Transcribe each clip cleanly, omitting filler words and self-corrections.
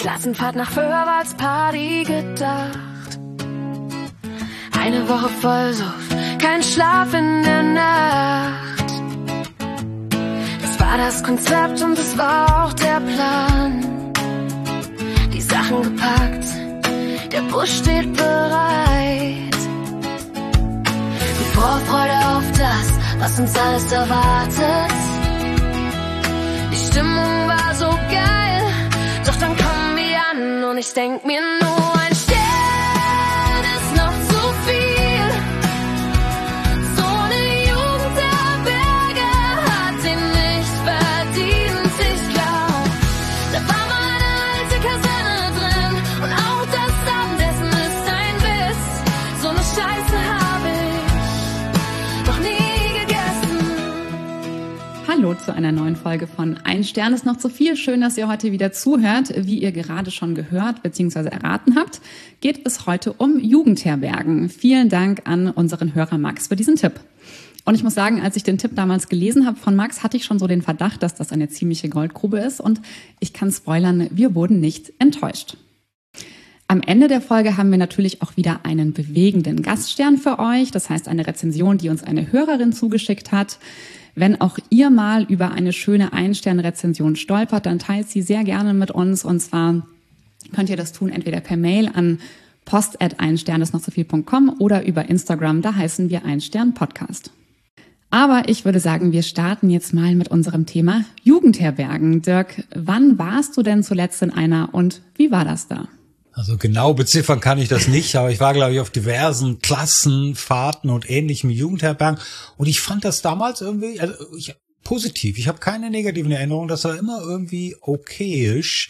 Klassenfahrt nach Föhrwalds Party gedacht. Eine Woche voll Suff, kein Schlaf in der Nacht. Das war das Konzept und das war auch der Plan. Die Sachen gepackt, der Bus steht bereit. Die Vorfreude auf das, was uns alles erwartet. Die Stimmung war so geil, doch dann kommen wir an und ich denk mir nur, ein Stern ist noch zu viel. So eine Jugend der Berge hat ihn nicht verdient. Ich glaub, da war mal eine alte Kaserne drin und auch das Abendessen ist ein Biss. So eine Scheiße hab ich noch nie gegessen. Hallo zu einer neuen Folge von Ein Stern ist noch zu viel. Schön, dass ihr heute wieder zuhört. Wie ihr gerade schon gehört bzw. erraten habt, geht es heute um Jugendherbergen. Vielen Dank an unseren Hörer Max für diesen Tipp. Und ich muss sagen, als ich den Tipp damals gelesen habe von Max, hatte ich schon so den Verdacht, dass das eine ziemliche Goldgrube ist. Und ich kann spoilern, wir wurden nicht enttäuscht. Am Ende der Folge haben wir natürlich auch wieder einen bewegenden Gaststern für euch. Das heißt, eine Rezension, die uns eine Hörerin zugeschickt hat. Wenn auch ihr mal über eine schöne Ein-Stern-Rezension stolpert, dann teilt sie sehr gerne mit uns. Und zwar könnt ihr das tun entweder per Mail an post@einstern-ist-noch-zu-viel.com oder über Instagram, da heißen wir Ein-Stern-Podcast. Aber ich würde sagen, wir starten jetzt mal mit unserem Thema Jugendherbergen. Dirk, wann warst du denn zuletzt in einer und wie war das da? Also genau beziffern kann ich das nicht, aber ich war, glaube ich, auf diversen Klassenfahrten und ähnlichem Jugendherbergen und ich fand das damals irgendwie positiv. Ich habe keine negativen Erinnerungen, das war immer irgendwie okayisch.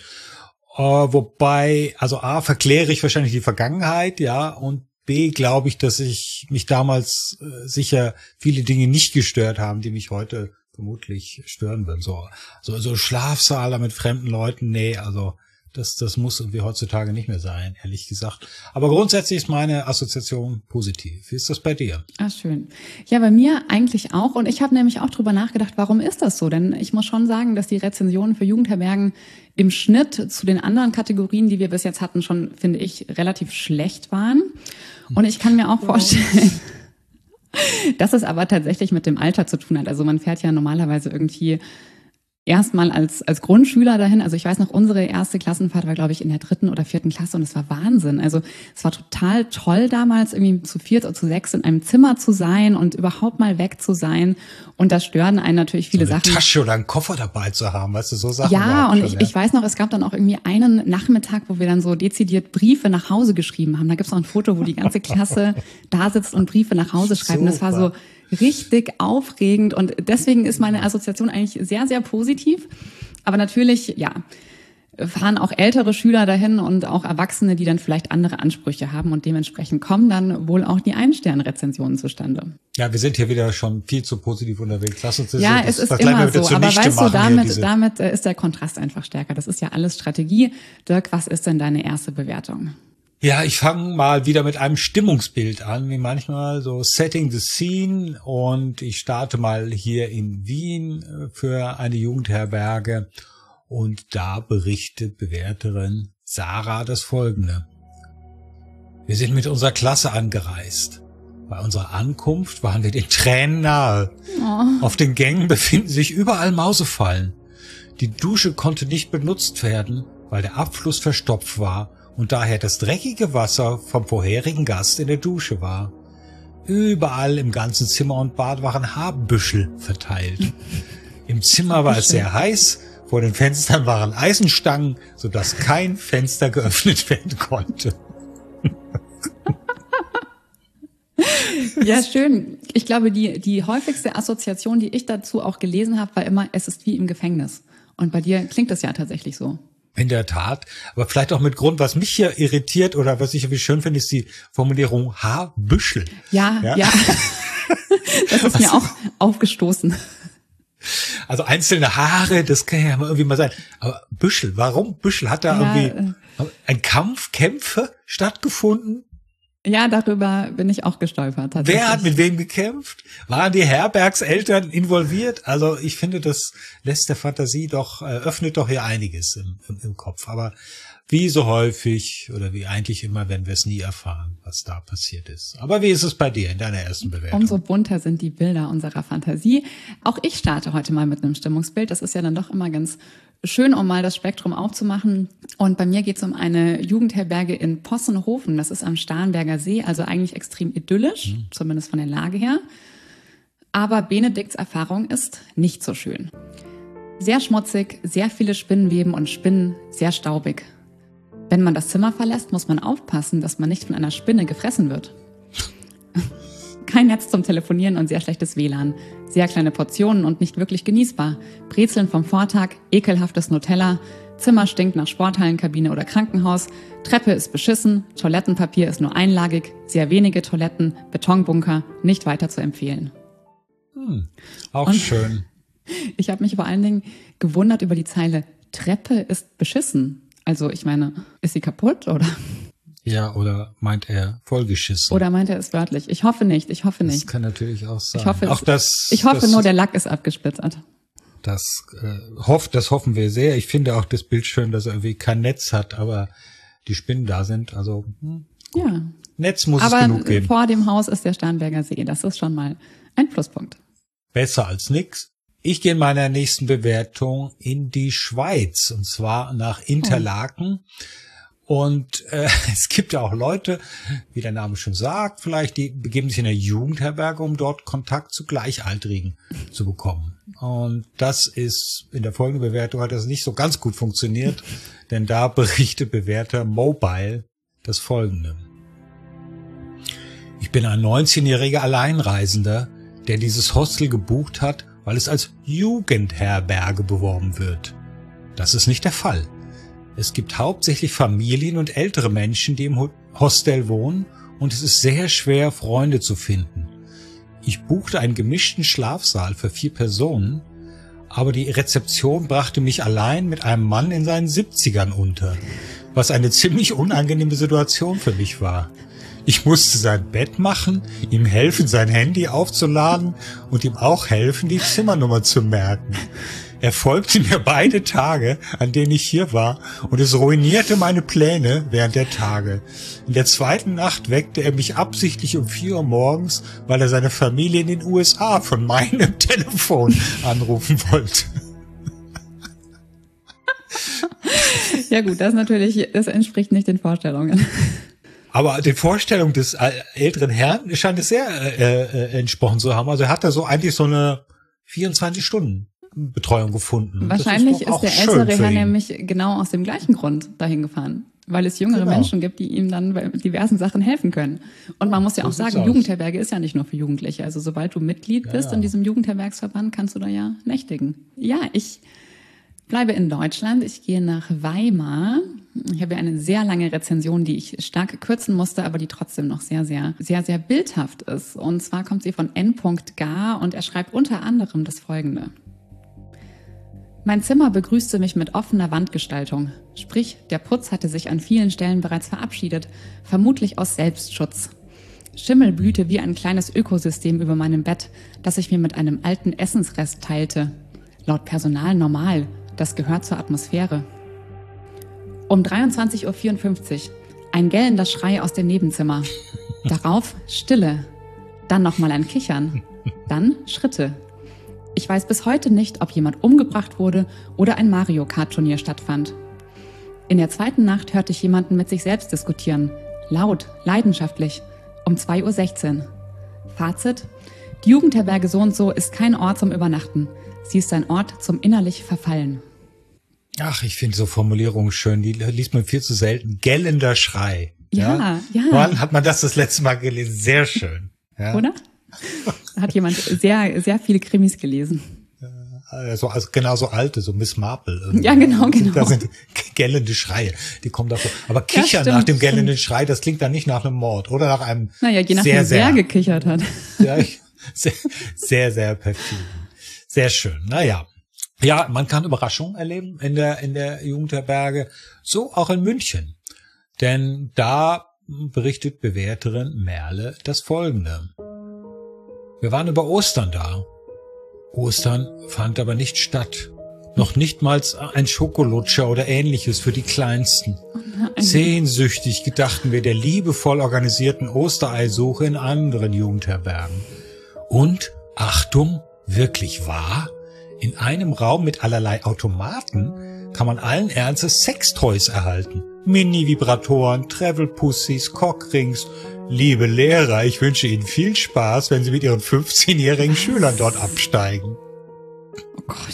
Wobei, also A, verkläre ich wahrscheinlich die Vergangenheit, ja, und B, glaube ich, dass ich mich damals sicher viele Dinge nicht gestört haben, die mich heute vermutlich stören würden. So Schlafsaal mit fremden Leuten, nee, also das muss irgendwie heutzutage nicht mehr sein, ehrlich gesagt. Aber grundsätzlich ist meine Assoziation positiv. Wie ist das bei dir? Ah, schön. Ja, bei mir eigentlich auch. Und ich habe nämlich auch drüber nachgedacht, warum ist das so? Denn ich muss schon sagen, dass die Rezensionen für Jugendherbergen im Schnitt zu den anderen Kategorien, die wir bis jetzt hatten, schon, finde ich, relativ schlecht waren. Und ich kann mir auch vorstellen, dass es aber tatsächlich mit dem Alter zu tun hat. Also man fährt ja normalerweise irgendwie erstmal als Grundschüler dahin. Also ich weiß noch, unsere erste Klassenfahrt war, glaube ich, in der 3. oder 4. Klasse und es war Wahnsinn. Also es war total toll damals, irgendwie zu 4 oder zu 6 in einem Zimmer zu sein und überhaupt mal weg zu sein. Und da stören einen natürlich viele so eine Sachen. Tasche oder einen Koffer dabei zu haben, weißt du, so Sachen. Ja, und ich weiß noch, es gab dann auch irgendwie einen Nachmittag, wo wir dann so dezidiert Briefe nach Hause geschrieben haben. Da gibt's noch ein Foto, wo die ganze Klasse da sitzt und Briefe nach Hause schreibt. Und das war so richtig aufregend und deswegen ist meine Assoziation eigentlich sehr, sehr positiv. Aber natürlich, ja, fahren auch ältere Schüler dahin und auch Erwachsene, die dann vielleicht andere Ansprüche haben und dementsprechend kommen dann wohl auch die Ein-Stern-Rezensionen zustande. Ja, wir sind hier wieder schon viel zu positiv unterwegs. Lass uns das es ist immer so, aber weißt du, damit ist der Kontrast einfach stärker. Das ist ja alles Strategie. Dirk, was ist denn deine erste Bewertung? Ja, ich fange mal wieder mit einem Stimmungsbild an, wie manchmal so Setting the Scene, und ich starte mal hier in Wien für eine Jugendherberge und da berichtet Bewerterin Sarah das Folgende. Wir sind mit unserer Klasse angereist. Bei unserer Ankunft waren wir den Tränen nahe. Oh. Auf den Gängen befinden sich überall Mausefallen. Die Dusche konnte nicht benutzt werden, weil der Abfluss verstopft war und daher das dreckige Wasser vom vorherigen Gast in der Dusche war. Überall im ganzen Zimmer und Bad waren Haarbüschel verteilt. Im Zimmer war es sehr heiß, vor den Fenstern waren Eisenstangen, sodass kein Fenster geöffnet werden konnte. Ja, schön. Ich glaube, die häufigste Assoziation, die ich dazu auch gelesen habe, war immer, es ist wie im Gefängnis. Und bei dir klingt das ja tatsächlich so. In der Tat, aber vielleicht auch mit Grund, was mich hier irritiert oder was ich irgendwie schön finde, ist die Formulierung Haarbüschel. Ja. Das ist mir auch aufgestoßen. Also einzelne Haare, das kann ja irgendwie mal sein. Aber Büschel, warum Büschel? Hat da irgendwie Kämpfe stattgefunden? Ja, darüber bin ich auch gestolpert. Wer hat mit wem gekämpft? Waren die Herbergseltern involviert? Also ich finde, das lässt der Fantasie doch, öffnet doch hier einiges im Kopf. Aber wie so häufig oder wie eigentlich immer, werden wir es nie erfahren, was da passiert ist. Aber wie ist es bei dir in deiner ersten Bewertung? Umso bunter sind die Bilder unserer Fantasie. Auch ich starte heute mal mit einem Stimmungsbild. Das ist ja dann doch immer ganz schön, um mal das Spektrum aufzumachen. Und bei mir geht es um eine Jugendherberge in Possenhofen. Das ist am Starnberger See, also eigentlich extrem idyllisch, zumindest von der Lage her. Aber Benedikts Erfahrung ist nicht so schön. Sehr schmutzig, sehr viele Spinnenweben und Spinnen, sehr staubig. Wenn man das Zimmer verlässt, muss man aufpassen, dass man nicht von einer Spinne gefressen wird. Kein Netz zum Telefonieren und sehr schlechtes WLAN. Sehr kleine Portionen und nicht wirklich genießbar. Brezeln vom Vortag, ekelhaftes Nutella. Zimmer stinkt nach Sporthallenkabine oder Krankenhaus. Treppe ist beschissen. Toilettenpapier ist nur einlagig. Sehr wenige Toiletten. Betonbunker. Nicht weiter zu empfehlen. Auch und schön. Ich habe mich vor allen Dingen gewundert über die Zeile Treppe ist beschissen. Also ich meine, ist sie kaputt oder? Ja, oder meint er vollgeschissen? Oder meint er es wörtlich? Ich hoffe nicht, Das kann natürlich auch sein. Ich hoffe nur, der Lack ist abgesplittert. Das hoffen wir sehr. Ich finde auch das Bild schön, dass er irgendwie kein Netz hat, aber die Spinnen da sind. Also ja. Netz muss es genug geben. Aber vor dem Haus ist der Starnberger See. Das ist schon mal ein Pluspunkt. Besser als nix. Ich gehe in meiner nächsten Bewertung in die Schweiz, und zwar nach Interlaken. Und es gibt ja auch Leute, wie der Name schon sagt, vielleicht, die begeben sich in eine Jugendherberge, um dort Kontakt zu Gleichaltrigen zu bekommen. Und das ist, in der folgenden Bewertung hat das nicht so ganz gut funktioniert, denn da berichtet Bewerter Mobile das Folgende. Ich bin ein 19-jähriger Alleinreisender, der dieses Hostel gebucht hat, weil es als Jugendherberge beworben wird. Das ist nicht der Fall. Es gibt hauptsächlich Familien und ältere Menschen, die im Hostel wohnen, und es ist sehr schwer, Freunde zu finden. Ich buchte einen gemischten Schlafsaal für 4 Personen, aber die Rezeption brachte mich allein mit einem Mann in seinen 70ern unter, was eine ziemlich unangenehme Situation für mich war. Ich musste sein Bett machen, ihm helfen, sein Handy aufzuladen und ihm auch helfen, die Zimmernummer zu merken. Er folgte mir beide Tage, an denen ich hier war, und es ruinierte meine Pläne während der Tage. In der zweiten Nacht weckte er mich absichtlich um 4 Uhr morgens, weil er seine Familie in den USA von meinem Telefon anrufen wollte. Ja gut, das entspricht nicht den Vorstellungen. Aber die Vorstellung des älteren Herrn scheint es sehr entsprochen zu haben. Also er hat da so eigentlich so eine 24-Stunden-Betreuung gefunden. Wahrscheinlich ist der ältere Herr nämlich genau aus dem gleichen Grund dahin gefahren. Weil es jüngere Menschen gibt, die ihm dann bei diversen Sachen helfen können. Und man muss ja auch sagen, Jugendherberge ist ja nicht nur für Jugendliche. Also sobald du Mitglied bist in diesem Jugendherbergsverband, kannst du da ja nächtigen. Ja, ich bleibe in Deutschland. Ich gehe nach Weimar. Ich habe ja eine sehr lange Rezension, die ich stark kürzen musste, aber die trotzdem noch sehr, sehr, sehr, sehr bildhaft ist. Und zwar kommt sie von N.Gar und er schreibt unter anderem das Folgende. Mein Zimmer begrüßte mich mit offener Wandgestaltung. Sprich, der Putz hatte sich an vielen Stellen bereits verabschiedet, vermutlich aus Selbstschutz. Schimmel blühte wie ein kleines Ökosystem über meinem Bett, das ich mir mit einem alten Essensrest teilte. Laut Personal normal, das gehört zur Atmosphäre. Um 23.54 Uhr, ein gellender Schrei aus dem Nebenzimmer. Darauf Stille. Dann nochmal ein Kichern. Dann Schritte. Ich weiß bis heute nicht, ob jemand umgebracht wurde oder ein Mario-Kart-Turnier stattfand. In der zweiten Nacht hörte ich jemanden mit sich selbst diskutieren. Laut, leidenschaftlich. Um 2.16 Uhr. Fazit: Die Jugendherberge so und so ist kein Ort zum Übernachten. Sie ist ein Ort zum innerlich Verfallen. Ach, ich finde so Formulierungen schön. Die liest man viel zu selten. Gellender Schrei. Ja. Wann hat man das letzte Mal gelesen? Sehr schön. Ja. Oder? Da hat jemand sehr, sehr viele Krimis gelesen. Also genauso alte, so Miss Marple. Irgendwie. Ja, genau. Da sind gellende Schreie, die kommen davor. Aber Kichern nach dem gellenden Schrei, das klingt dann nicht nach einem Mord oder nach einem je nachdem, wer gekichert hat. Sehr, sehr perfide. Sehr schön. Naja. Ja, man kann Überraschungen erleben in der Jugendherberge. So auch in München. Denn da berichtet Bewerterin Merle das Folgende. Wir waren über Ostern da. Ostern fand aber nicht statt. Noch nicht mal ein Schokolutscher oder ähnliches für die Kleinsten. Sehnsüchtig gedachten wir der liebevoll organisierten Ostereisuche in anderen Jugendherbergen. Und, Achtung, wirklich wahr? In einem Raum mit allerlei Automaten kann man allen Ernstes Sextoys erhalten. Mini-Vibratoren, Travel-Pussys, Cockrings. Liebe Lehrer, ich wünsche Ihnen viel Spaß, wenn Sie mit Ihren 15-jährigen Schülern dort absteigen. Oh Gott.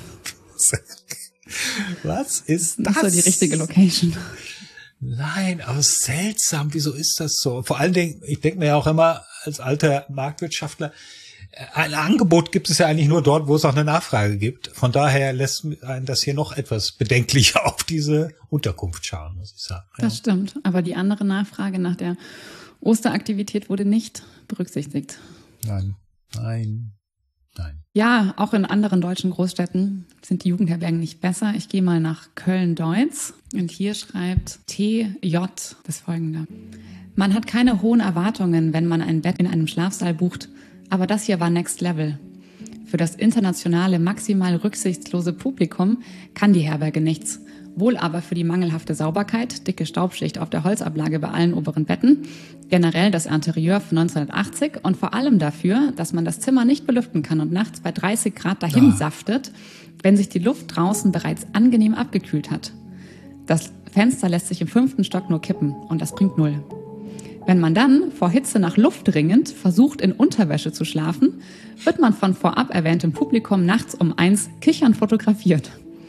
Was ist das? Das ist so die richtige Location. Nein, aber seltsam. Wieso ist das so? Vor allen Dingen, ich denke mir ja auch immer als alter Marktwirtschaftler, ein Angebot gibt es ja eigentlich nur dort, wo es auch eine Nachfrage gibt. Von daher lässt einen das hier noch etwas bedenklicher auf diese Unterkunft schauen, muss ich sagen. Ja. Das stimmt. Aber die andere Nachfrage nach der Osteraktivität wurde nicht berücksichtigt. Nein. Ja, auch in anderen deutschen Großstädten sind die Jugendherbergen nicht besser. Ich gehe mal nach Köln-Deutz und hier schreibt TJ das Folgende. Man hat keine hohen Erwartungen, wenn man ein Bett in einem Schlafsaal bucht, aber das hier war Next Level. Für das internationale, maximal rücksichtslose Publikum kann die Herberge nichts. Wohl aber für die mangelhafte Sauberkeit, dicke Staubschicht auf der Holzablage bei allen oberen Betten, generell das Interieur von 1980 und vor allem dafür, dass man das Zimmer nicht belüften kann und nachts bei 30 Grad dahin saftet, wenn sich die Luft draußen bereits angenehm abgekühlt hat. Das Fenster lässt sich im 5. Stock nur kippen und das bringt 0. Wenn man dann, vor Hitze nach Luft ringend, versucht in Unterwäsche zu schlafen, wird man von vorab erwähntem Publikum nachts um 1 kichernd fotografiert.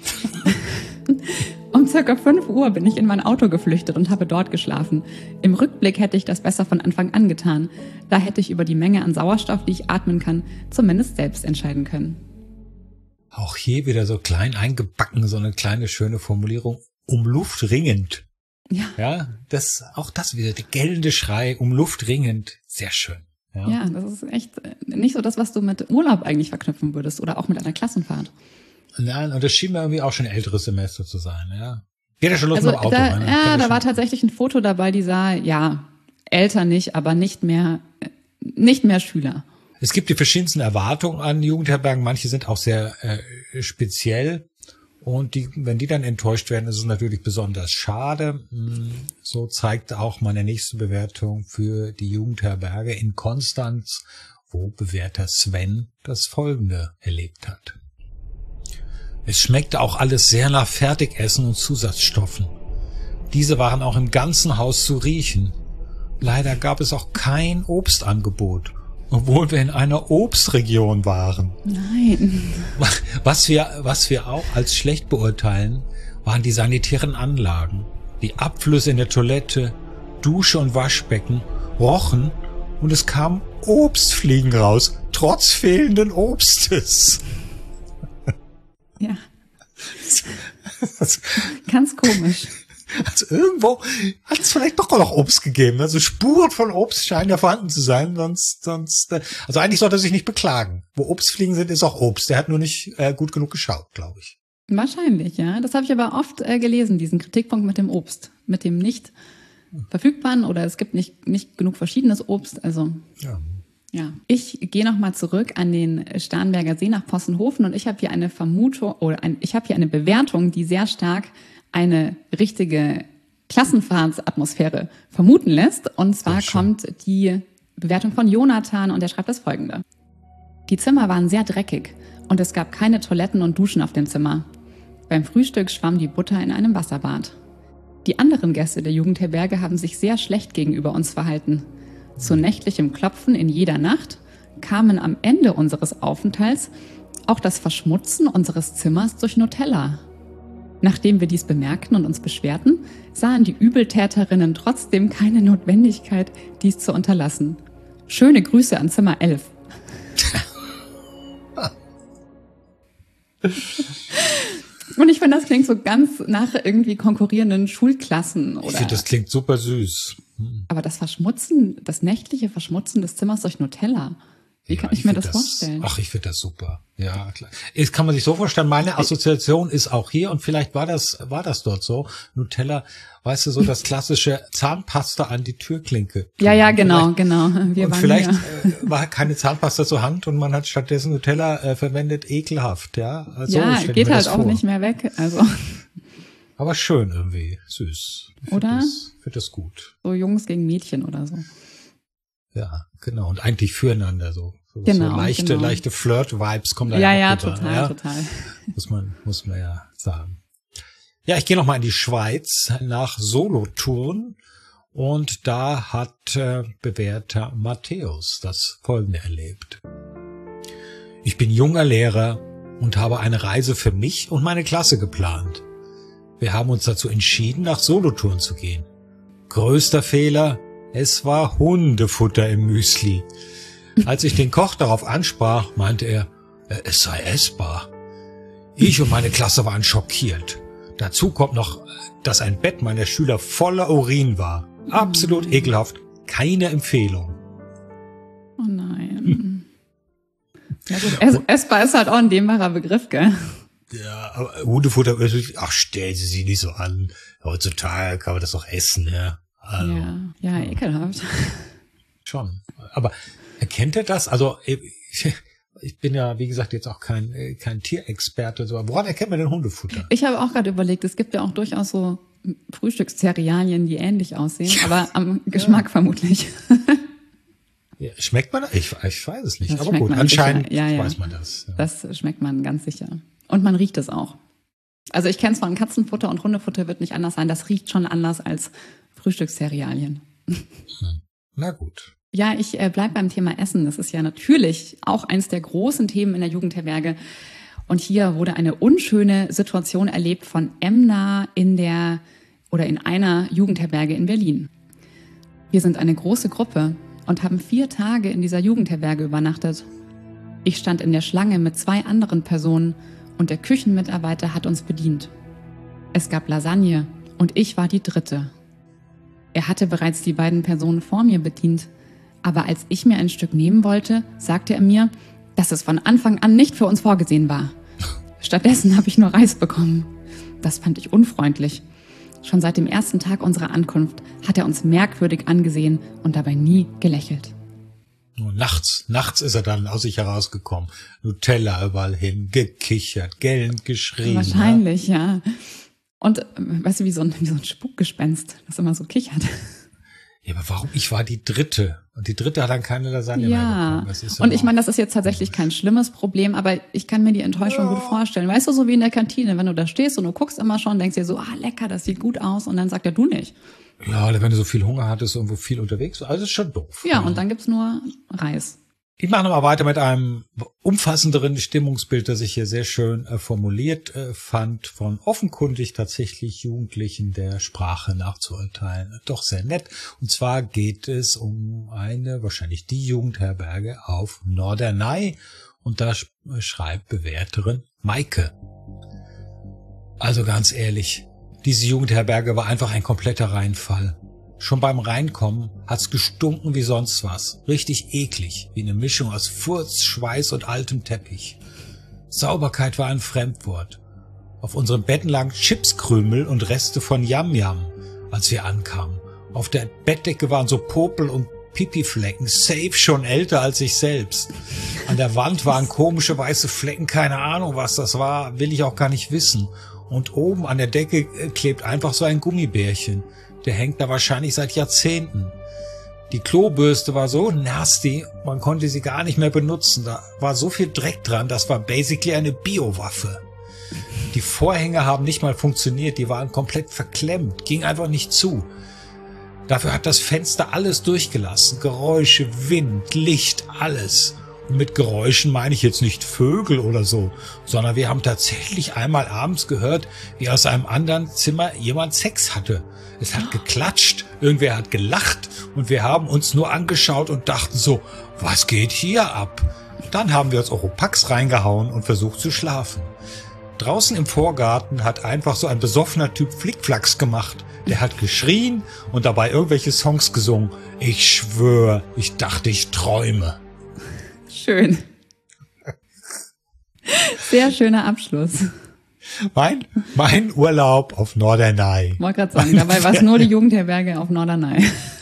Um circa 5 Uhr bin ich in mein Auto geflüchtet und habe dort geschlafen. Im Rückblick hätte ich das besser von Anfang an getan. Da hätte ich über die Menge an Sauerstoff, die ich atmen kann, zumindest selbst entscheiden können. Auch hier wieder so klein eingebacken, so eine kleine schöne Formulierung. Um Luft ringend. Ja, auch das wieder, der gellende Schrei, um Luft ringend. Sehr schön. Ja, das ist echt nicht so das, was du mit Urlaub eigentlich verknüpfen würdest oder auch mit einer Klassenfahrt. Nein, und das schien mir irgendwie auch schon älteres Semester zu sein, ja. Geht ja schon los mit dem Auto. Da war tatsächlich ein Foto dabei, die sah, älter nicht, aber nicht mehr Schüler. Es gibt die verschiedensten Erwartungen an Jugendherbergen. Manche sind auch sehr speziell. Und wenn die dann enttäuscht werden, ist es natürlich besonders schade. So zeigt auch meine nächste Bewertung für die Jugendherberge in Konstanz, wo Bewerter Sven das Folgende erlebt hat. Es schmeckte auch alles sehr nach Fertigessen und Zusatzstoffen. Diese waren auch im ganzen Haus zu riechen. Leider gab es auch kein Obstangebot, obwohl wir in einer Obstregion waren. Nein. Was wir auch als schlecht beurteilen, waren die sanitären Anlagen. Die Abflüsse in der Toilette, Dusche und Waschbecken rochen und es kamen Obstfliegen raus, trotz fehlenden Obstes. Ja. Ganz komisch. Also irgendwo hat es vielleicht doch noch Obst gegeben. Also Spuren von Obst scheinen ja vorhanden zu sein. Sonst, also eigentlich sollte er sich nicht beklagen. Wo Obstfliegen sind, ist auch Obst. Der hat nur nicht gut genug geschaut, glaube ich. Wahrscheinlich, ja. Das habe ich aber oft gelesen, diesen Kritikpunkt mit dem Obst. Mit dem nicht verfügbaren oder es gibt nicht genug verschiedenes Obst. Also ja. Ich gehe nochmal zurück an den Starnberger See nach Possenhofen und ich habe hier eine Vermutung ich habe hier eine Bewertung, die sehr stark eine richtige Klassenfahrtsatmosphäre vermuten lässt. Und zwar kommt die Bewertung von Jonathan und er schreibt das Folgende. Die Zimmer waren sehr dreckig und es gab keine Toiletten und Duschen auf dem Zimmer. Beim Frühstück schwamm die Butter in einem Wasserbad. Die anderen Gäste der Jugendherberge haben sich sehr schlecht gegenüber uns verhalten. Zu nächtlichem Klopfen in jeder Nacht kamen am Ende unseres Aufenthalts auch das Verschmutzen unseres Zimmers durch Nutella. Nachdem wir dies bemerkten und uns beschwerten, sahen die Übeltäterinnen trotzdem keine Notwendigkeit, dies zu unterlassen. Schöne Grüße an Zimmer 11. Und ich finde, das klingt so ganz nach irgendwie konkurrierenden Schulklassen. Oder? Ich finde, das klingt super süß. Aber das nächtliche Verschmutzen des Zimmers durch Nutella. Wie kann ich mir das vorstellen? Ach, ich finde das super. Ja, klar. Das kann man sich so vorstellen. Meine Assoziation ist auch hier, und vielleicht war das dort so. Nutella, weißt du, so das klassische Zahnpasta an die Türklinke. Ja, genau. Vielleicht war keine Zahnpasta zur Hand und man hat stattdessen Nutella verwendet. Ekelhaft, ja. Also, ja, geht halt auch nicht mehr weg. Also. Aber schön irgendwie, süß. Oder? Ich finde das gut. So Jungs gegen Mädchen oder so. Ja, genau. Und eigentlich füreinander so. Genau, so leichte Flirt-Vibes kommen da ja, auch rüber. Total. Muss man ja sagen. Ja, ich gehe noch mal in die Schweiz nach Solothurn, und da hat bewährter Matthäus das Folgende erlebt. Ich bin junger Lehrer und habe eine Reise für mich und meine Klasse geplant. Wir haben uns dazu entschieden, nach Solothurn zu gehen. Größter Fehler: es war Hundefutter im Müsli. Als ich den Koch darauf ansprach, meinte er, es sei essbar. Ich und meine Klasse waren schockiert. Dazu kommt noch, dass ein Bett meiner Schüler voller Urin war. Absolut ekelhaft. Keine Empfehlung. Oh nein. Ja gut, essbar ist halt auch ein dehnbarer Begriff, gell? Ja, aber Hundefutter, ach, stellen Sie sich nicht so an. Heutzutage kann man das doch essen, ja. Also, ja, ekelhaft. Schon. Aber erkennt er das? Also ich bin ja, wie gesagt, jetzt auch kein Tierexperte. So. Woran erkennt man denn Hundefutter? Ich habe auch gerade überlegt, es gibt ja auch durchaus so Frühstückszerealien, die ähnlich aussehen, aber am Geschmack vermutlich. Ja, schmeckt man das? Ich weiß es nicht. Das aber gut, anscheinend ja. weiß man das. Ja. Das schmeckt man ganz sicher. Und man riecht es auch. Also ich kenne es von Katzenfutter, und Hundefutter wird nicht anders sein. Das riecht schon anders als Frühstückszerealien. Na gut. Ja, ich bleib beim Thema Essen. Das ist ja natürlich auch eins der großen Themen in der Jugendherberge. Und hier wurde eine unschöne Situation erlebt von Emna in einer Jugendherberge in Berlin. Wir sind eine große Gruppe und haben 4 Tage in dieser Jugendherberge übernachtet. Ich stand in der Schlange mit 2 anderen Personen und der Küchenmitarbeiter hat uns bedient. Es gab Lasagne und ich war die 3. Er hatte bereits die beiden Personen vor mir bedient, aber als ich mir ein Stück nehmen wollte, sagte er mir, dass es von Anfang an nicht für uns vorgesehen war. Stattdessen habe ich nur Reis bekommen. Das fand ich unfreundlich. Schon seit dem ersten Tag unserer Ankunft hat er uns merkwürdig angesehen und dabei nie gelächelt. Nur nachts ist er dann aus sich herausgekommen. Nutella überall hin, gekichert, gellend geschrien. Wahrscheinlich, ja. Und weißt du, wie so ein Spukgespenst, das immer so kichert. Ja, aber warum? Ich war die 3. Und die 3 hat dann keine Lasagne mehr bekommen. Das ist ja, und ich meine, das ist jetzt tatsächlich kein schlimmes Problem, aber ich kann mir die Enttäuschung gut vorstellen. Weißt du, so wie in der Kantine, wenn du da stehst und du guckst immer schon, denkst dir so, lecker, das sieht gut aus, und dann sagt er, du nicht. Ja, oder wenn du so viel Hunger hattest, irgendwo viel unterwegs, also ist schon doof. Ja, und dann gibt's nur Reis. Ich mache nochmal weiter mit einem umfassenderen Stimmungsbild, das ich hier sehr schön formuliert fand, von offenkundig tatsächlich Jugendlichen der Sprache nachzuurteilen. Doch sehr nett. Und zwar geht es um wahrscheinlich die Jugendherberge auf Norderney. Und da schreibt Bewerterin Maike. Also ganz ehrlich, diese Jugendherberge war einfach ein kompletter Reinfall. Schon beim Reinkommen hat's gestunken wie sonst was. Richtig eklig, wie eine Mischung aus Furz, Schweiß und altem Teppich. Sauberkeit war ein Fremdwort. Auf unseren Betten lagen Chipskrümel und Reste von Yam-Yam, als wir ankamen. Auf der Bettdecke waren so Popel und Pipi-Flecken, safe schon älter als ich selbst. An der Wand waren komische weiße Flecken, keine Ahnung, was das war, will ich auch gar nicht wissen. Und oben an der Decke klebt einfach so ein Gummibärchen. Der hängt da wahrscheinlich seit Jahrzehnten. Die Klobürste war so nasty, man konnte sie gar nicht mehr benutzen. Da war so viel Dreck dran, das war basically eine Biowaffe. Die Vorhänge haben nicht mal funktioniert, die waren komplett verklemmt, ging einfach nicht zu. Dafür hat das Fenster alles durchgelassen. Geräusche, Wind, Licht, alles. Und mit Geräuschen meine ich jetzt nicht Vögel oder so, sondern wir haben tatsächlich einmal abends gehört, wie aus einem anderen Zimmer jemand Sex hatte. Es hat geklatscht, irgendwer hat gelacht und wir haben uns nur angeschaut und dachten so, was geht hier ab? Dann haben wir uns Oropax reingehauen und versucht zu schlafen. Draußen im Vorgarten hat einfach so ein besoffener Typ Flickflacks gemacht. Der hat geschrien und dabei irgendwelche Songs gesungen. Ich schwöre, ich dachte, ich träume. Schön. Sehr schöner Abschluss. Mein Urlaub auf Norderney. Ich wollte gerade sagen, dabei war es nur die Jugendherberge auf Norderney.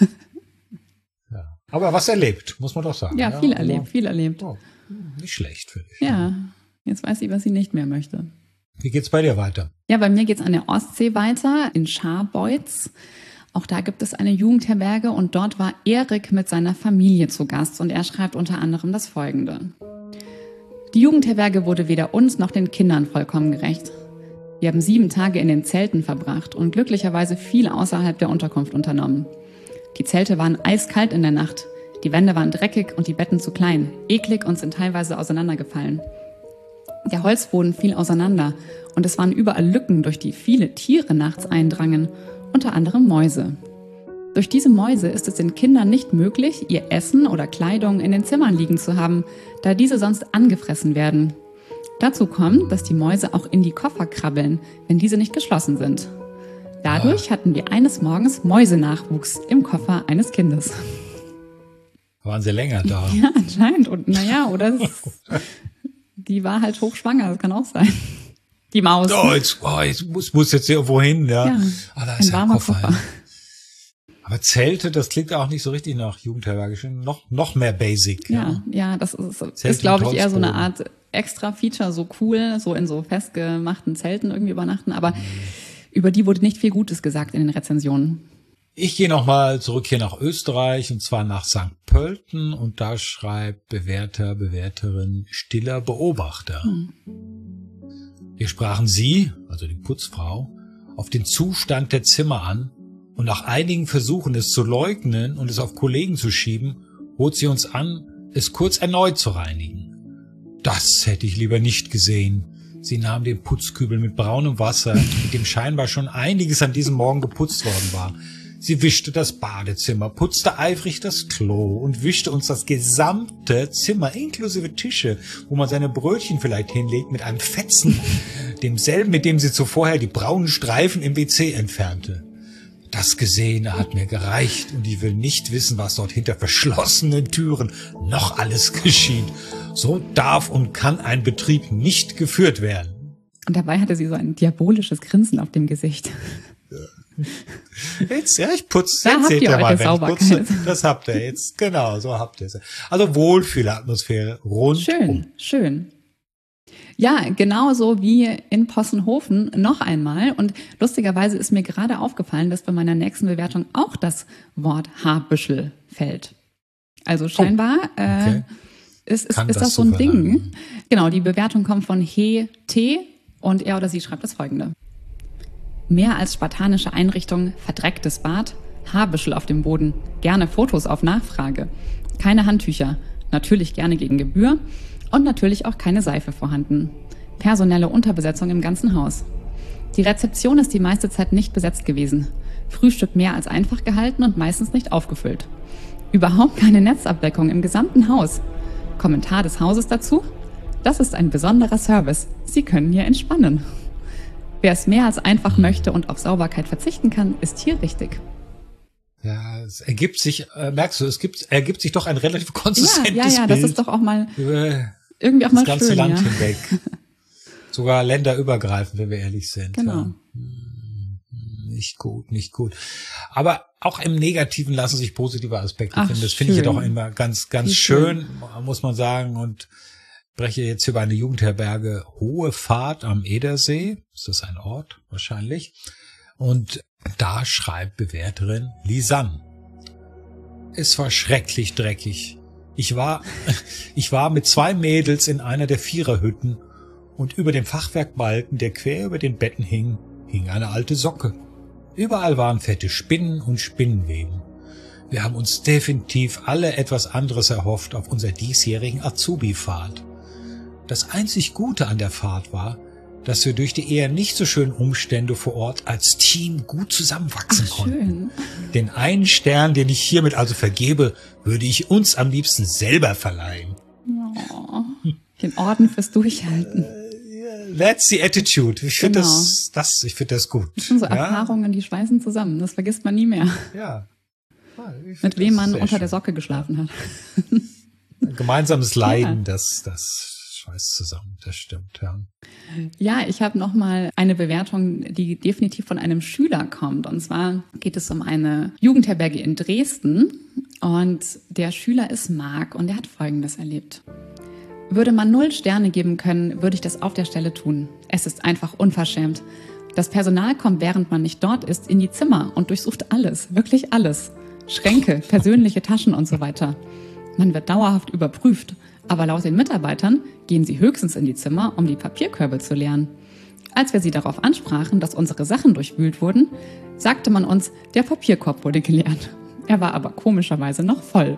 Ja. Aber was erlebt, muss man doch sagen. Ja, viel erlebt. Oh, nicht schlecht, finde ich. Ja, jetzt weiß sie, was sie nicht mehr möchte. Wie geht's bei dir weiter? Ja, bei mir geht's an der Ostsee weiter, in Scharbeutz. Auch da gibt es eine Jugendherberge und dort war Erik mit seiner Familie zu Gast und er schreibt unter anderem das Folgende. Die Jugendherberge wurde weder uns noch den Kindern vollkommen gerecht. Wir haben 7 Tage in den Zelten verbracht und glücklicherweise viel außerhalb der Unterkunft unternommen. Die Zelte waren eiskalt in der Nacht, die Wände waren dreckig und die Betten zu klein, eklig und sind teilweise auseinandergefallen. Der Holzboden fiel auseinander und es waren überall Lücken, durch die viele Tiere nachts eindrangen, unter anderem Mäuse. Durch diese Mäuse ist es den Kindern nicht möglich, ihr Essen oder Kleidung in den Zimmern liegen zu haben, da diese sonst angefressen werden. Dazu kommt, dass die Mäuse auch in die Koffer krabbeln, wenn diese nicht geschlossen sind. Dadurch hatten wir eines Morgens Mäusenachwuchs im Koffer eines Kindes. Waren sie länger da? Ja, anscheinend. Und oder die war halt hochschwanger, das kann auch sein. Die Maus. Oh, jetzt muss jetzt irgendwo hin, ja. Da ist ja ein Koffer. Aber Zelte, das klingt auch nicht so richtig nach Jugendherberge, noch mehr basic. Ja, das ist glaube ich, eher so eine Art Extra-Feature, so cool, so in so festgemachten Zelten irgendwie übernachten. Aber über die wurde nicht viel Gutes gesagt in den Rezensionen. Ich gehe nochmal zurück hier nach Österreich und zwar nach St. Pölten und da schreibt Bewerterin stiller Beobachter. Hier sprachen sie, also die Putzfrau, auf den Zustand der Zimmer an und nach einigen Versuchen, es zu leugnen und es auf Kollegen zu schieben, bot sie uns an, es kurz erneut zu reinigen. Das hätte ich lieber nicht gesehen. Sie nahm den Putzkübel mit braunem Wasser, mit dem scheinbar schon einiges an diesem Morgen geputzt worden war. Sie wischte das Badezimmer, putzte eifrig das Klo und wischte uns das gesamte Zimmer, inklusive Tische, wo man seine Brötchen vielleicht hinlegt, mit einem Fetzen, demselben, mit dem sie zuvor die braunen Streifen im WC entfernte. Das Gesehene hat mir gereicht und ich will nicht wissen, was dort hinter verschlossenen Türen noch alles geschieht. So darf und kann ein Betrieb nicht geführt werden. Und dabei hatte sie so ein diabolisches Grinsen auf dem Gesicht. Jetzt, ich putze. Da habt ihr eure Sauberkeit. Das habt ihr jetzt. Genau, so habt ihr es. Also Wohlfühlatmosphäre rundum. Schön. Ja, genauso wie in Possenhofen noch einmal. Und lustigerweise ist mir gerade aufgefallen, dass bei meiner nächsten Bewertung auch das Wort Haarbüschel fällt. Also scheinbar ist das so ein Ding. Genau, die Bewertung kommt von He.T. und er oder sie schreibt das Folgende. Mehr als spartanische Einrichtung, verdrecktes Bad, Haarbüschel auf dem Boden, gerne Fotos auf Nachfrage, keine Handtücher, natürlich gerne gegen Gebühr und natürlich auch keine Seife vorhanden. Personelle Unterbesetzung im ganzen Haus. Die Rezeption ist die meiste Zeit nicht besetzt gewesen. Frühstück mehr als einfach gehalten und meistens nicht aufgefüllt. Überhaupt keine Netzabdeckung im gesamten Haus. Kommentar des Hauses dazu? Das ist ein besonderer Service. Sie können hier entspannen. Wer es mehr als einfach möchte und auf Sauberkeit verzichten kann, ist hier richtig. Ja, es ergibt sich, merkst du, ergibt sich doch ein relativ konsistentes Bild. Ja, das ist doch auch mal irgendwie auch mal schön. Das ganze Land hinweg. Sogar länderübergreifend, wenn wir ehrlich sind. Genau. Ja. Nicht gut. Aber auch im Negativen lassen sich positive Aspekte finden. Das finde ich ja doch immer ganz schön, muss man sagen. Und spreche jetzt über eine Jugendherberge Hohe Fahrt am Edersee. Ist das ein Ort? Wahrscheinlich. Und da schreibt Bewerterin Lisanne. Es war schrecklich dreckig. Ich war mit 2 Mädels in einer der Viererhütten und über dem Fachwerkbalken, der quer über den Betten hing eine alte Socke. Überall waren fette Spinnen und Spinnenweben. Wir haben uns definitiv alle etwas anderes erhofft auf unserer diesjährigen Azubi-Fahrt. Das einzig Gute an der Fahrt war, dass wir durch die eher nicht so schönen Umstände vor Ort als Team gut zusammenwachsen konnten. Schön. Den einen Stern, den ich hiermit also vergebe, würde ich uns am liebsten selber verleihen. Oh, den Orden fürs Durchhalten. That's the attitude. Ich finde ich finde das gut. Das sind so Erfahrungen, die schweißen zusammen. Das vergisst man nie mehr. Ja. Mit wem man unter der Socke geschlafen hat. Gemeinsames Leiden, das schweißt zusammen, das stimmt, ja. Ja, ich habe noch mal eine Bewertung, die definitiv von einem Schüler kommt. Und zwar geht es um eine Jugendherberge in Dresden. Und der Schüler ist Marc und der hat Folgendes erlebt. Würde man 0 Sterne geben können, würde ich das auf der Stelle tun. Es ist einfach unverschämt. Das Personal kommt, während man nicht dort ist, in die Zimmer und durchsucht alles, wirklich alles. Schränke, persönliche Taschen und so weiter. Man wird dauerhaft überprüft, aber laut den Mitarbeitern gehen sie höchstens in die Zimmer, um die Papierkörbe zu leeren. Als wir sie darauf ansprachen, dass unsere Sachen durchwühlt wurden, sagte man uns, der Papierkorb wurde geleert. Er war aber komischerweise noch voll.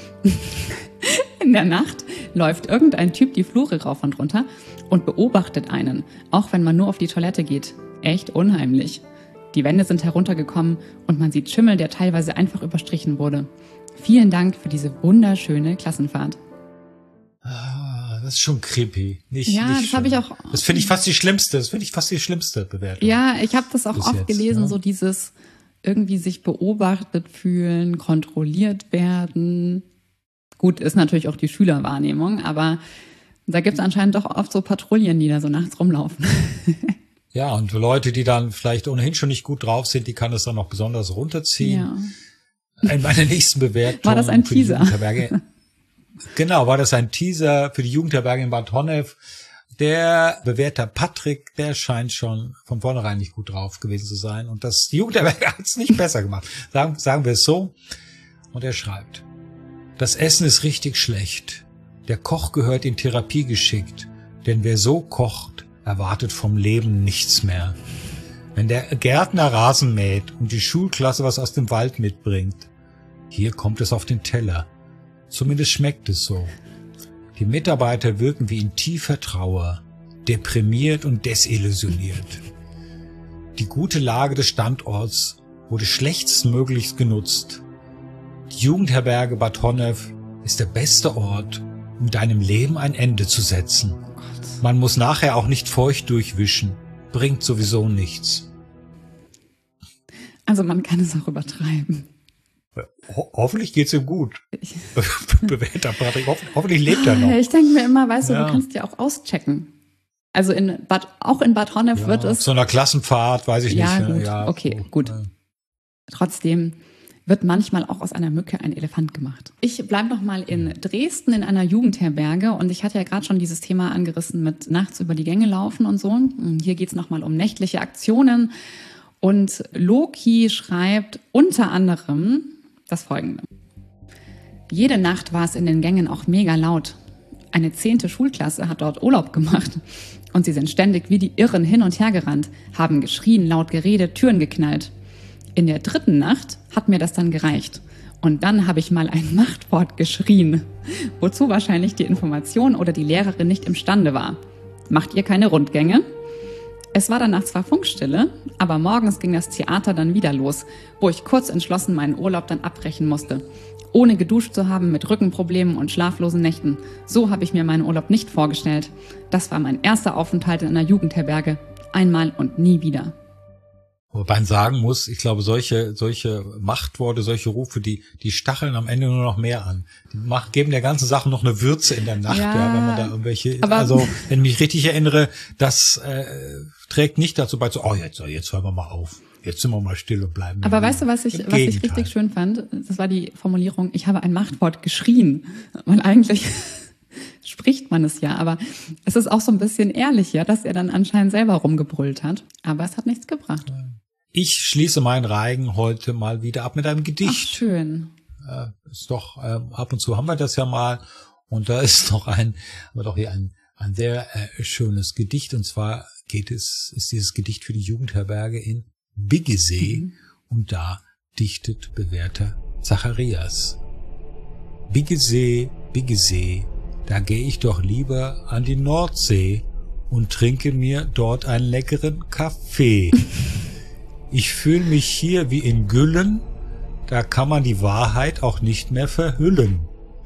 In der Nacht läuft irgendein Typ die Flure rauf und runter und beobachtet einen, auch wenn man nur auf die Toilette geht. Echt unheimlich. Die Wände sind heruntergekommen und man sieht Schimmel, der teilweise einfach überstrichen wurde. Vielen Dank für diese wunderschöne Klassenfahrt. Das ist schon creepy. Nicht das habe ich auch. Das finde ich fast die schlimmste. Bewertung. Ja, ich habe das auch bis oft jetzt, gelesen, ja. so dieses irgendwie sich beobachtet fühlen, kontrolliert werden. Gut, ist natürlich auch die Schülerwahrnehmung, aber da gibt es anscheinend doch oft so Patrouillen, die da so nachts rumlaufen. Ja, und Leute, die dann vielleicht ohnehin schon nicht gut drauf sind, die kann es dann noch besonders runterziehen. Ja. In meiner nächsten Bewertung. War das ein für die Teaser? Jugendherberge. Genau, war das ein Teaser für die Jugendherberge in Bad Honnef. Der Bewerter Patrick, der scheint schon von vornherein nicht gut drauf gewesen zu sein. Und die Jugendherberge hat es nicht besser gemacht. Sagen wir es so. Und er schreibt: Das Essen ist richtig schlecht. Der Koch gehört in Therapie geschickt. Denn wer so kocht, erwartet vom Leben nichts mehr. Wenn der Gärtner Rasen mäht und die Schulklasse was aus dem Wald mitbringt, hier kommt es auf den Teller. Zumindest schmeckt es so. Die Mitarbeiter wirken wie in tiefer Trauer, deprimiert und desillusioniert. Die gute Lage des Standorts wurde schlechtstmöglichst genutzt. Die Jugendherberge Bad Honnef ist der beste Ort, um deinem Leben ein Ende zu setzen. Man muss nachher auch nicht feucht durchwischen. Bringt sowieso nichts. Also man kann es auch übertreiben. Hoffentlich geht's ihm gut. Bewerter Patrick, hoffentlich lebt er noch. Ich denke mir immer, weißt du, du kannst ja auch auschecken. Also auch in Bad Honnef wird es... Auf so einer Klassenfahrt, weiß ich nicht. Gut. Ja, okay, gut. Ja. Trotzdem wird manchmal auch aus einer Mücke ein Elefant gemacht. Ich bleibe noch mal in Dresden in einer Jugendherberge und ich hatte ja gerade schon dieses Thema angerissen mit nachts über die Gänge laufen und so. Hier geht's noch mal um nächtliche Aktionen und Loki schreibt unter anderem das Folgende. Jede Nacht war es in den Gängen auch mega laut. Eine 10. Schulklasse hat dort Urlaub gemacht und sie sind ständig wie die Irren hin und her gerannt, haben geschrien, laut geredet, Türen geknallt. In der 3. Nacht hat mir das dann gereicht. Und dann habe ich mal ein Machtwort geschrien, wozu wahrscheinlich die Information oder die Lehrerin nicht imstande war. Macht ihr keine Rundgänge? Es war danach zwar Funkstille, aber morgens ging das Theater dann wieder los, wo ich kurz entschlossen meinen Urlaub dann abbrechen musste. Ohne geduscht zu haben, mit Rückenproblemen und schlaflosen Nächten. So habe ich mir meinen Urlaub nicht vorgestellt. Das war mein erster Aufenthalt in einer Jugendherberge. Einmal und nie wieder. Wobei man sagen muss, ich glaube, solche Machtworte, solche Rufe, die stacheln am Ende nur noch mehr an. Die geben der ganzen Sache noch eine Würze in der Nacht, ja, wenn man da irgendwelche, also, wenn ich mich richtig erinnere, das trägt nicht dazu bei, so, jetzt hören wir mal auf. Jetzt sind wir mal still und bleiben. Aber weißt du, was ich richtig schön fand? Das war die Formulierung, ich habe ein Machtwort geschrien. Weil eigentlich spricht man es ja, aber es ist auch so ein bisschen ehrlich, ja, dass er dann anscheinend selber rumgebrüllt hat. Aber es hat nichts gebracht. Ich schließe meinen Reigen heute mal wieder ab mit einem Gedicht. Ach, schön. Ist doch, ab und zu haben wir das ja mal. Und da ist noch haben wir doch hier ein sehr schönes Gedicht. Und zwar ist dieses Gedicht für die Jugendherberge in Biggesee. Und da dichtet Bewerter Zacharias. Biggesee, Biggesee, da gehe ich doch lieber an die Nordsee und trinke mir dort einen leckeren Kaffee. Ich fühle mich hier wie in Güllen, da kann man die Wahrheit auch nicht mehr verhüllen.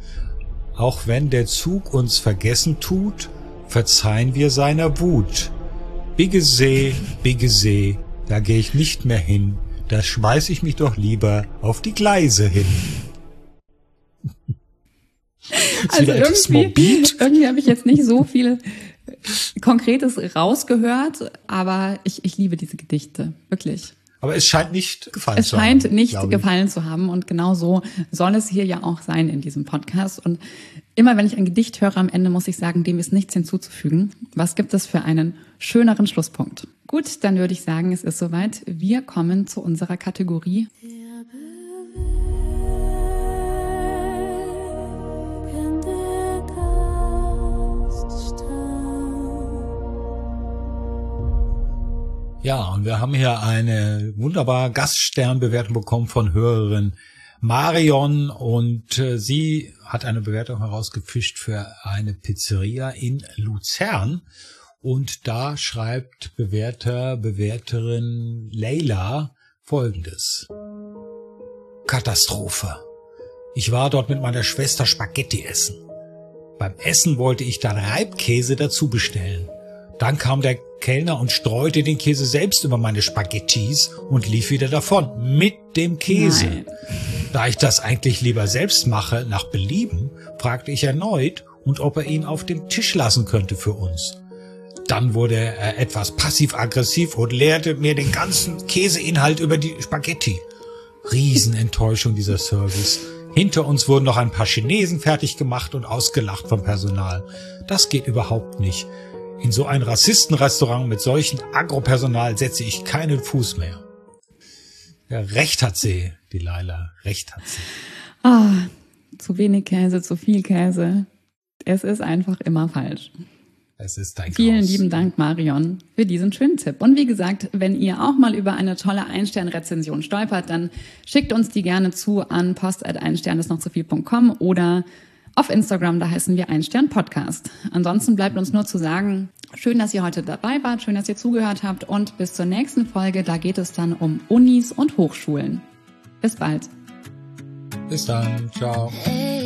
Auch wenn der Zug uns vergessen tut, verzeihen wir seiner Wut. Biggesee, Biggesee, da gehe ich nicht mehr hin, da schmeiß ich mich doch lieber auf die Gleise hin. Also irgendwie habe ich jetzt nicht so viel Konkretes rausgehört, aber ich liebe diese Gedichte, wirklich. Aber es scheint nicht gefallen zu haben. Es scheint nicht gefallen zu haben und genau so soll es hier ja auch sein in diesem Podcast. Und immer wenn ich ein Gedicht höre am Ende, muss ich sagen, dem ist nichts hinzuzufügen. Was gibt es für einen schöneren Schlusspunkt? Gut, dann würde ich sagen, es ist soweit. Wir kommen zu unserer Kategorie Ja, und wir haben hier eine wunderbare Gaststernbewertung bekommen von Hörerin Marion und sie hat eine Bewertung herausgefischt für eine Pizzeria in Luzern und da schreibt Bewerterin Leila Folgendes. Katastrophe. Ich war dort mit meiner Schwester Spaghetti essen. Beim Essen wollte ich dann Reibkäse dazu bestellen. Dann kam der Kellner und streute den Käse selbst über meine Spaghettis und lief wieder davon mit dem Käse. Nein. Da ich das eigentlich lieber selbst mache, nach Belieben, fragte ich erneut und ob er ihn auf dem Tisch lassen könnte für uns. Dann wurde er etwas passiv-aggressiv und leerte mir den ganzen Käseinhalt über die Spaghetti. Riesenenttäuschung dieser Service. Hinter uns wurden noch ein paar Chinesen fertig gemacht und ausgelacht vom Personal. Das geht überhaupt nicht. In so ein Rassistenrestaurant mit solchem Agropersonal setze ich keinen Fuß mehr. Ja, recht hat sie, die Leila, recht hat sie. Zu wenig Käse, zu viel Käse. Es ist einfach immer falsch. Es ist dein Vielen Chaos. lieben Dank, Marion, für diesen schönen Tipp. Und wie gesagt, wenn ihr auch mal über eine tolle Ein-Stern-Rezension stolpert, dann schickt uns die gerne zu an post@einstern-ist-noch-zu-viel.com oder auf Instagram, da heißen wir Ein-Stern-Podcast. Ansonsten bleibt uns nur zu sagen, schön, dass ihr heute dabei wart, schön, dass ihr zugehört habt und bis zur nächsten Folge, da geht es dann um Unis und Hochschulen. Bis bald. Bis dann, ciao. Hey.